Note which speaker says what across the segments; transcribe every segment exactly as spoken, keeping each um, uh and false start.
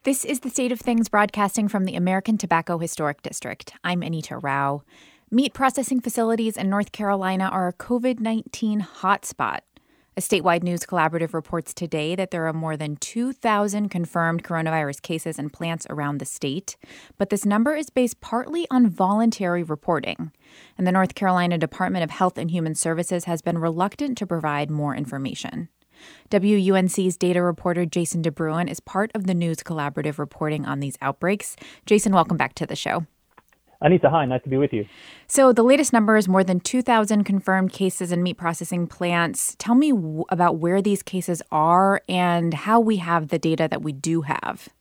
Speaker 1: This is The State of Things broadcasting from the American Tobacco Historic District. I'm Anita Rao. Meat processing facilities in North Carolina are a covid nineteen hotspot. A statewide news collaborative reports today that there are more than two thousand confirmed coronavirus cases in plants around the state, but this number is based partly on voluntary reporting. And the North Carolina Department of Health and Human Services has been reluctant to provide more information. W U N C's data reporter Jason DeBruin is part of the news collaborative reporting on these outbreaks. Jason, welcome back to the show.
Speaker 2: Anita, hi. Nice to be with you.
Speaker 1: So the latest number is more than two thousand confirmed cases in meat processing plants. Tell me w- about where these cases are and how we have the data that we do have.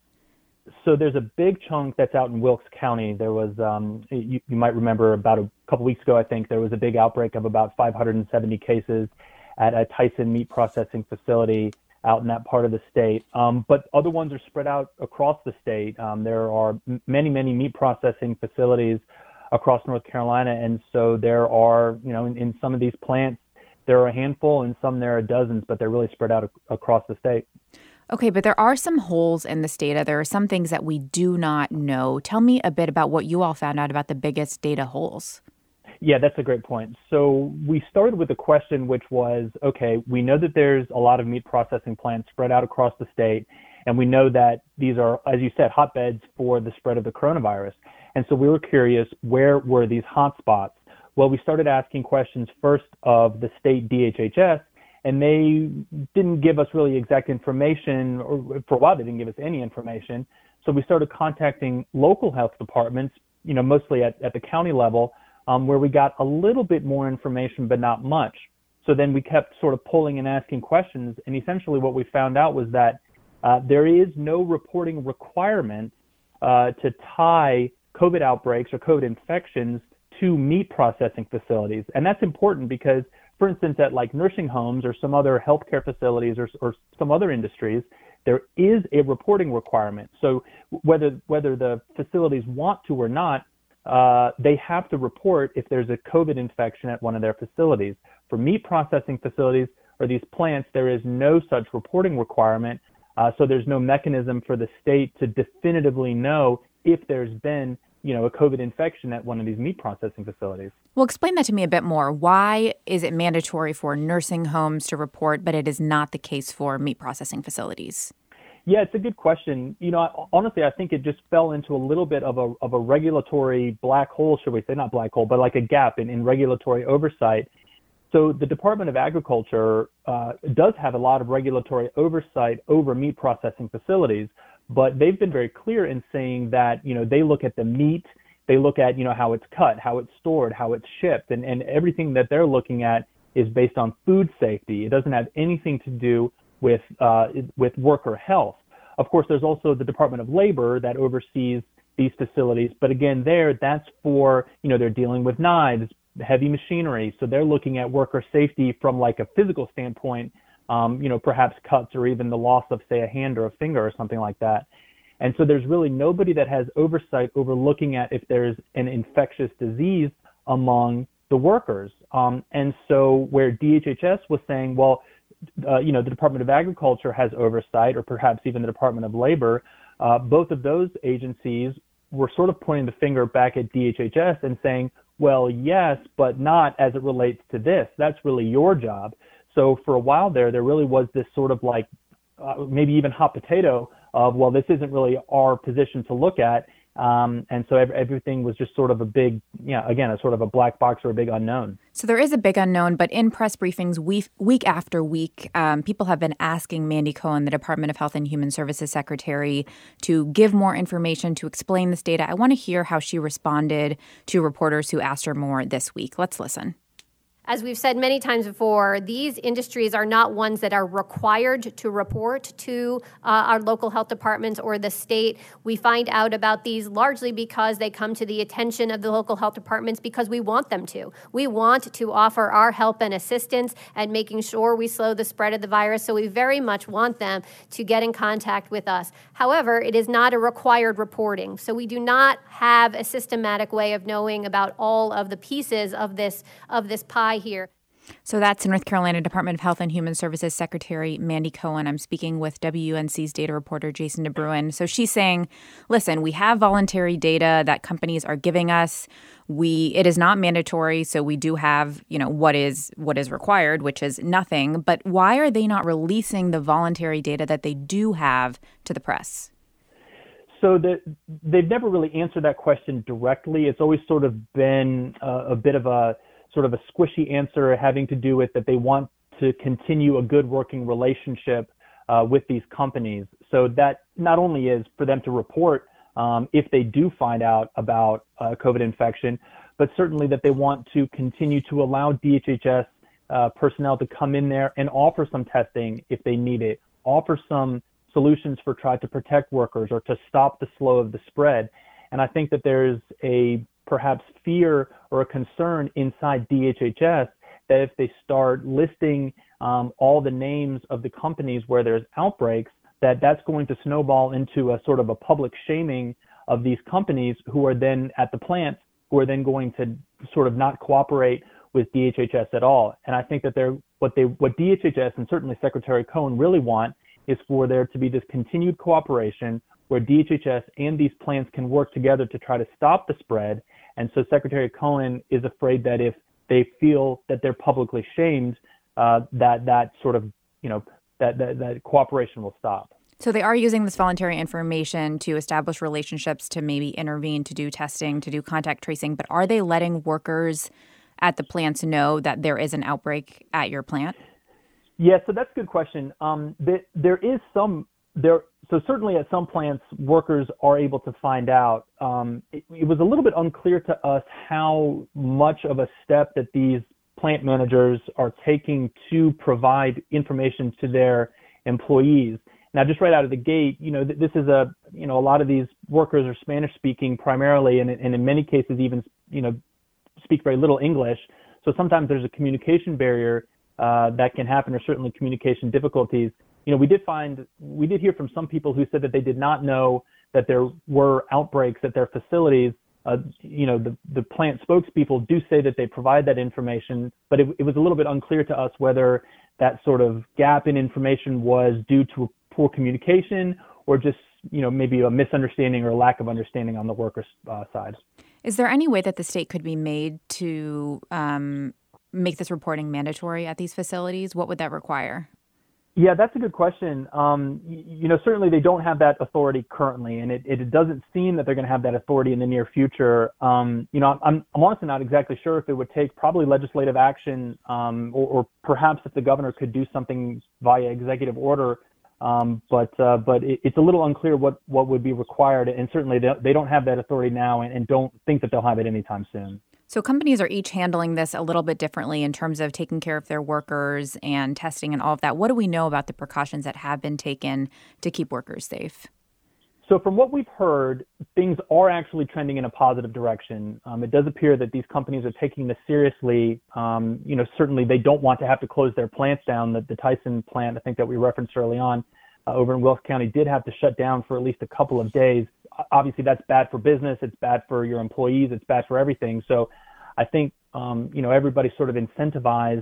Speaker 2: So there's a big chunk that's out in Wilkes County. There was, um, you, you might remember about a couple weeks ago, I think, there was a big outbreak of about five hundred seventy cases at a Tyson meat processing facility out in that part of the state. Um, but other ones are spread out across the state. Um, there are many, many meat processing facilities across North Carolina. And so there are, you know, in, in some of these plants, there are a handful, and some there are dozens, but they're really spread out ac- across the state.
Speaker 1: Okay, but there are some holes in this data. There are some things that we do not know. Tell me a bit about what you all found out about the biggest data holes.
Speaker 2: Yeah, that's a great point. So we started with a question which was, okay, we know that there's a lot of meat processing plants spread out across the state, and we know that these are, as you said, hotbeds for the spread of the coronavirus. And so we were curious, where were these hotspots? Well, we started asking questions first of the state D H H S, and they didn't give us really exact information, or for a while they didn't give us any information. So we started contacting local health departments, you know, mostly at, at the county level, Um, where we got a little bit more information, but not much. So then we kept sort of pulling and asking questions. And essentially what we found out was that uh, there is no reporting requirement uh, to tie COVID outbreaks or COVID infections to meat processing facilities. And that's important because, for instance, at like nursing homes or some other healthcare facilities or, or some other industries, there is a reporting requirement. So whether whether the facilities want to or not, Uh, they have to report if there's a COVID infection at one of their facilities. For meat processing facilities or these plants, there is no such reporting requirement. Uh, so there's no mechanism for the state to definitively know if there's been, you know, a COVID infection at one of these meat processing facilities.
Speaker 1: Well, explain that to me a bit more. Why is it mandatory for nursing homes to report, but it is not the case for meat processing facilities?
Speaker 2: Yeah, it's a good question. You know, honestly, I think it just fell into a little bit of a of a regulatory black hole, should we say, not black hole, but like a gap in, in regulatory oversight. So the Department of Agriculture uh, does have a lot of regulatory oversight over meat processing facilities, but they've been very clear in saying that, you know, they look at the meat, they look at, you know, how it's cut, how it's stored, how it's shipped, and, and everything that they're looking at is based on food safety. It doesn't have anything to do with uh, with worker health. Of course, there's also the Department of Labor that oversees these facilities. But again, there, that's for, you know, they're dealing with knives, heavy machinery. So they're looking at worker safety from like a physical standpoint, um, you know, perhaps cuts or even the loss of, say, a hand or a finger or something like that. And so there's really nobody that has oversight over looking at if there's an infectious disease among the workers. Um, and so where D H H S was saying, well, Uh, you know, the Department of Agriculture has oversight, or perhaps even the Department of Labor, uh, both of those agencies were sort of pointing the finger back at D H H S and saying, well, yes, but not as it relates to this. That's really your job. So for a while there, there really was this sort of like uh, maybe even hot potato of, well, this isn't really our position to look at. Um, and so ev- everything was just sort of a big, yeah, again, a sort of a black box or a big unknown.
Speaker 1: So there is a big unknown, but in press briefings week, week after week, um, people have been asking Mandy Cohen, the Department of Health and Human Services Secretary, to give more information, to explain this data. I want to hear how she responded to reporters who asked her more this week. Let's listen.
Speaker 3: As we've said many times before, these industries are not ones that are required to report to uh, our local health departments or the state. We find out about these largely because they come to the attention of the local health departments because we want them to. We want to offer our help and assistance at making sure we slow the spread of the virus, so we very much want them to get in contact with us. However, it is not a required reporting, so we do not have a systematic way of knowing about all of the pieces of this of this pie here.
Speaker 1: So that's North Carolina Department of Health and Human Services Secretary Mandy Cohen. I'm speaking with W U N C's data reporter Jason DeBruin. So she's saying, listen, we have voluntary data that companies are giving us. We it is not mandatory, so we do have, you know, what is what is required, which is nothing. But why are they not releasing the voluntary data that they do have to the press?
Speaker 2: So the, they've never really answered that question directly. It's always sort of been a, a bit of a sort of a squishy answer having to do with that they want to continue a good working relationship uh, with these companies. So that not only is for them to report um, if they do find out about uh, COVID infection, but certainly that they want to continue to allow D H H S uh, personnel to come in there and offer some testing if they need it, offer some solutions for trying to protect workers or to stop the flow of the spread. And I think that there's a perhaps fear or a concern inside D H H S that if they start listing um, all the names of the companies where there's outbreaks, that that's going to snowball into a sort of a public shaming of these companies who are then at the plants, who are then going to sort of not cooperate with D H H S at all. And I think that they're what they what D H H S and certainly Secretary Cohen really want is for there to be this continued cooperation where D H H S and these plants can work together to try to stop the spread. And so Secretary Cohen is afraid that if they feel that they're publicly shamed, uh, that that sort of, you know, that, that that cooperation will stop.
Speaker 1: So they are using this voluntary information to establish relationships, to maybe intervene, to do testing, to do contact tracing. But are they letting workers at the plants know that there is an outbreak at your plant?
Speaker 2: Yeah, so that's a good question. Um, there, there is some there. So certainly at some plants, workers are able to find out. Um, it, it was a little bit unclear to us how much of a step that these plant managers are taking to provide information to their employees. Now, just right out of the gate, you know, th- this is a, you know, a lot of these workers are Spanish speaking primarily, and, and in many cases even, you know, speak very little English. So sometimes there's a communication barrier uh, that can happen, or certainly communication difficulties. You know, we did find, we did hear from some people who said that they did not know that there were outbreaks at their facilities. Uh, you know, the, the plant spokespeople do say that they provide that information, but it, it was a little bit unclear to us whether that sort of gap in information was due to poor communication or just, you know, maybe a misunderstanding or lack of understanding on the workers' uh, side.
Speaker 1: Is there any way that the state could be made to um, make this reporting mandatory at these facilities? What would that require?
Speaker 2: Yeah, that's a good question. Um, you, you know, certainly they don't have that authority currently, and it, it doesn't seem that they're going to have that authority in the near future. Um, you know, I'm, I'm honestly not exactly sure if it would take probably legislative action, um, or, or perhaps if the governor could do something via executive order. Um, but uh, but it, it's a little unclear what, what would be required, and certainly they, they don't have that authority now, and, and don't think that they'll have it anytime soon.
Speaker 1: So companies are each handling this a little bit differently in terms of taking care of their workers and testing and all of that. What do we know about the precautions that have been taken to keep workers safe?
Speaker 2: So from what we've heard, things are actually trending in a positive direction. Um, it does appear that these companies are taking this seriously. Um, you know, certainly they don't want to have to close their plants down. The, the Tyson plant, I think that we referenced early on, uh, over in Wilkes County, did have to shut down for at least a couple of days. Obviously, that's bad for business. It's bad for your employees. It's bad for everything. So I think, um, you know, everybody's sort of incentivized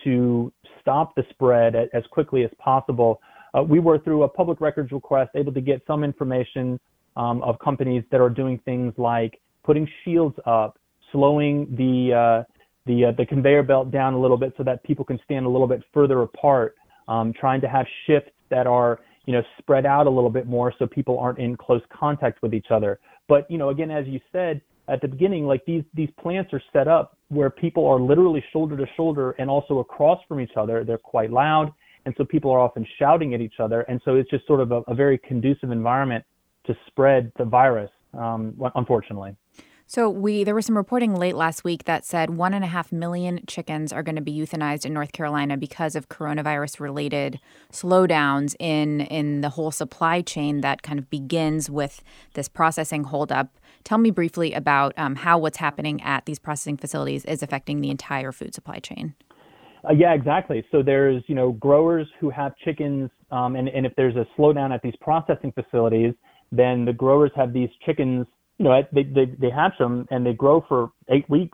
Speaker 2: to stop the spread as quickly as possible. Uh, we were, through a public records request, able to get some information um, of companies that are doing things like putting shields up, slowing the uh, the uh, the conveyor belt down a little bit so that people can stand a little bit further apart, um, trying to have shifts that are, you know, spread out a little bit more so people aren't in close contact with each other. But, you know, again, as you said at the beginning, like these these plants are set up where people are literally shoulder to shoulder and also across from each other. They're quite loud, and so people are often shouting at each other. And so it's just sort of a, a very conducive environment to spread the virus, um, unfortunately.
Speaker 1: So we there was some reporting late last week that said one and a half million chickens are going to be euthanized in North Carolina because of coronavirus-related slowdowns in in the whole supply chain that kind of begins with this processing holdup. Tell me briefly about um, how what's happening at these processing facilities is affecting the entire food supply chain.
Speaker 2: Uh, yeah, exactly. So there's, you know, growers who have chickens, um, and, and if there's a slowdown at these processing facilities, then the growers have these chickens. You know, they, they, they hatch them and they grow for eight weeks.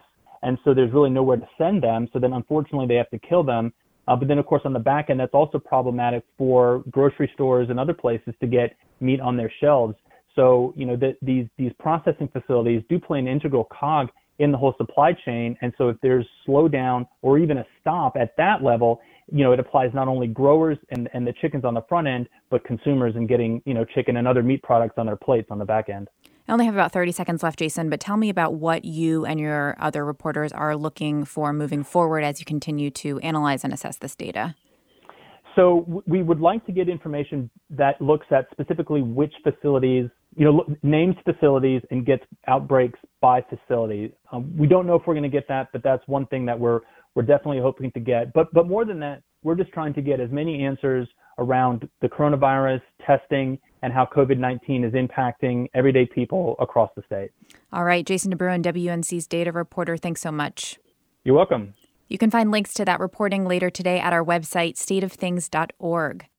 Speaker 2: And so there's really nowhere to send them. So then unfortunately they have to kill them. Uh, but then, of course, on the back end, that's also problematic for grocery stores and other places to get meat on their shelves. So, you know, the, these these processing facilities do play an integral cog in the whole supply chain. And so if there's slowdown or even a stop at that level, you know, it applies not only growers and, and the chickens on the front end, but consumers and getting, you know, chicken and other meat products on their plates on the back end.
Speaker 1: I only have about thirty seconds left, Jason, but tell me about what you and your other reporters are looking for moving forward as you continue to analyze and assess this data.
Speaker 2: So we would like to get information that looks at specifically which facilities, you know, names facilities and gets outbreaks by facility. Um, we don't know if we're going to get that, but that's one thing that we're we're definitely hoping to get. But but more than that, we're just trying to get as many answers around the coronavirus, testing, and how COVID nineteen is impacting everyday people across the state.
Speaker 1: All right, Jason DeBruin, W N C's data reporter, thanks so much.
Speaker 2: You're welcome.
Speaker 1: You can find links to that reporting later today at our website, state of things dot org.